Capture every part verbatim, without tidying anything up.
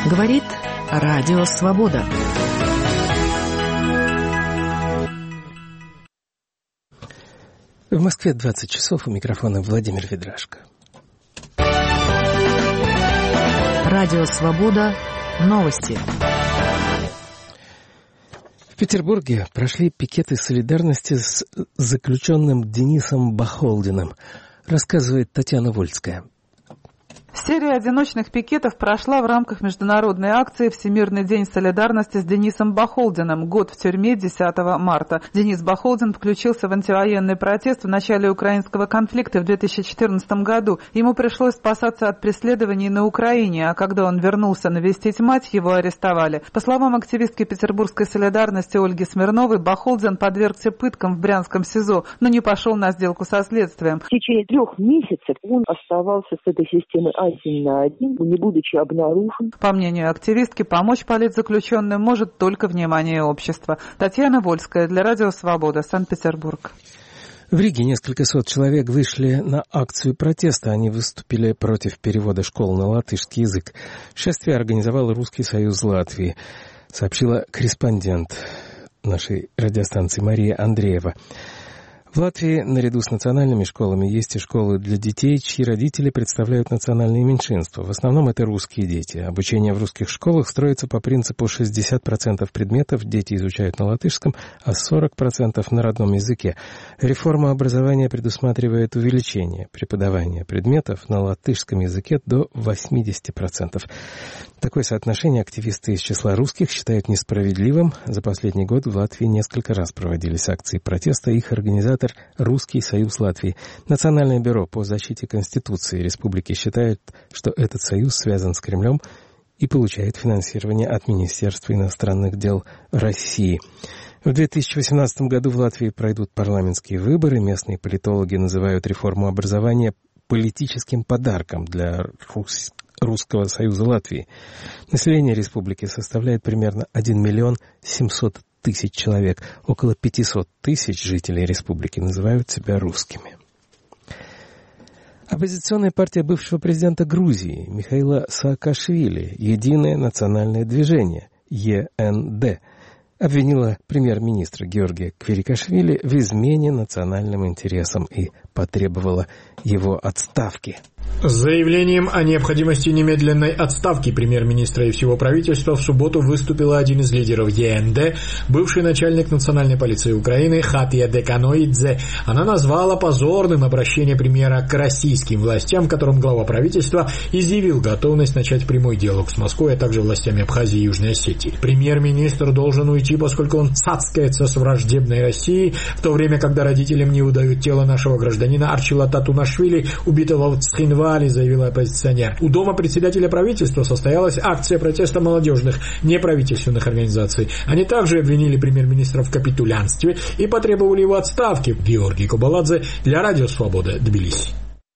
Говорит Радио Свобода. В Москве двадцать часов, у микрофона Владимир Ведрашко. Радио Свобода. Новости. В Петербурге прошли пикеты солидарности с заключенным Денисом Бахолдиным, рассказывает Татьяна Вольская. Серия одиночных пикетов прошла в рамках международной акции «Всемирный день солидарности с Денисом Бахолдиным. Год в тюрьме десятого марта». Денис Бахолдин включился в антивоенный протест в начале украинского конфликта в две тысячи четырнадцатом году. Ему пришлось спасаться от преследований на Украине, а когда он вернулся навестить мать, его арестовали. По словам активистки петербургской солидарности Ольги Смирновой, Бахолдин подвергся пыткам в Брянском СИЗО, но не пошел на сделку со следствием. В течение трех месяцев он оставался с этой системой один на один, не будучи обнаружен. По мнению активистки, помочь политзаключенным может только внимание общества. Татьяна Вольская для Радио Свобода, Санкт-Петербург. В Риге несколько сот человек вышли на акцию протеста. Они выступили против перевода школ на латышский язык. Шествие организовал Русский союз Латвии, сообщила корреспондент нашей радиостанции Мария Андреева. В Латвии наряду с национальными школами есть и школы для детей, чьи родители представляют национальные меньшинства. В основном это русские дети. Обучение в русских школах строится по принципу шестьдесят процентов предметов дети изучают на латышском, а сорок процентов на родном языке. Реформа образования предусматривает увеличение преподавания предметов на латышском языке до восемьдесят процентов. Такое соотношение активисты из числа русских считают несправедливым. За последний год в Латвии несколько раз проводились акции протеста. Их организатор — Русский союз Латвии. Национальное бюро по защите Конституции республики считает, что этот союз связан с Кремлем и получает финансирование от Министерства иностранных дел России. В две тысячи восемнадцатом году в Латвии пройдут парламентские выборы. Местные политологи называют реформу образования политическим подарком для Рус... Русского союза Латвии. Население республики составляет примерно один миллион семьсот тысяч человек. Около пятьсот тысяч жителей республики называют себя русскими. Оппозиционная партия бывшего президента Грузии Михаила Саакашвили «Единое национальное движение» Е Н Д обвинила премьер-министра Георгия Квирикашвили в измене национальным интересам и потребовала его отставки. С заявлением о необходимости немедленной отставки премьер-министра и всего правительства в субботу выступила один из лидеров Е Н Д, бывший начальник национальной полиции Украины Хатия Деканоидзе. Она назвала позорным обращение премьера к российским властям, в котором глава правительства изъявил готовность начать прямой диалог с Москвой, а также властями Абхазии и Южной Осетии. Премьер-министр должен уйти, поскольку он цацкается с враждебной Россией, в то время, когда родителям не выдают тело нашего гражданина Арчила Татунашвили, убитого в Цхинвале, заявила оппозиционер. У дома председателя правительства состоялась акция протеста молодежных неправительственных организаций. Они также обвинили премьер-министра в капитулянстве и потребовали его отставки. Георгий Кобаладзе для Радио Свобода, Тбилиси.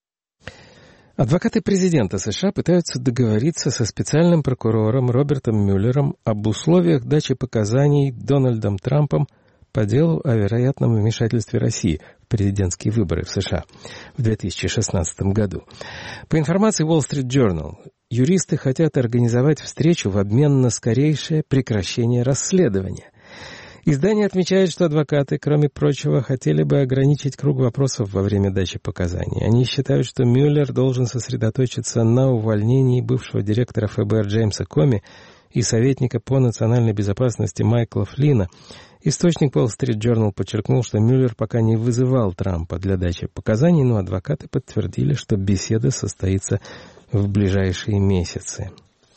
Адвокаты президента США пытаются договориться со специальным прокурором Робертом Мюллером об условиях дачи показаний Дональдом Трампом по делу о вероятном вмешательстве России в президентские выборы в США в две тысячи шестнадцатом году. По информации Wall Street Journal, юристы хотят организовать встречу в обмен на скорейшее прекращение расследования. Издание отмечает, что адвокаты, кроме прочего, хотели бы ограничить круг вопросов во время дачи показаний. Они считают, что Мюллер должен сосредоточиться на увольнении бывшего директора Эф Бэ Эр Джеймса Коми и советника по национальной безопасности Майкла Флина. Источник Wall Street Journal подчеркнул, что Мюллер пока не вызывал Трампа для дачи показаний, но адвокаты подтвердили, что беседа состоится в ближайшие месяцы.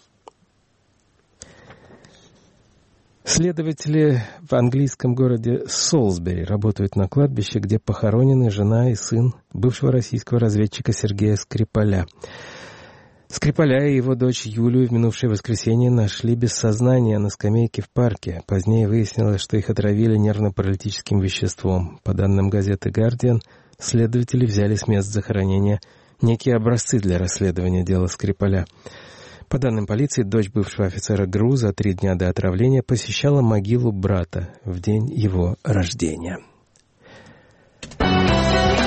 Следователи в английском городе Солсбери работают на кладбище, где похоронены жена и сын бывшего российского разведчика Сергея Скрипаля. Скрипаля и его дочь Юлию в минувшее воскресенье нашли без сознания на скамейке в парке. Позднее выяснилось, что их отравили нервно-паралитическим веществом. По данным газеты «Гардиан», следователи взяли с мест захоронения некие образцы для расследования дела Скрипаля. По данным полиции, дочь бывшего офицера ГРУ за три дня до отравления посещала могилу брата в день его рождения.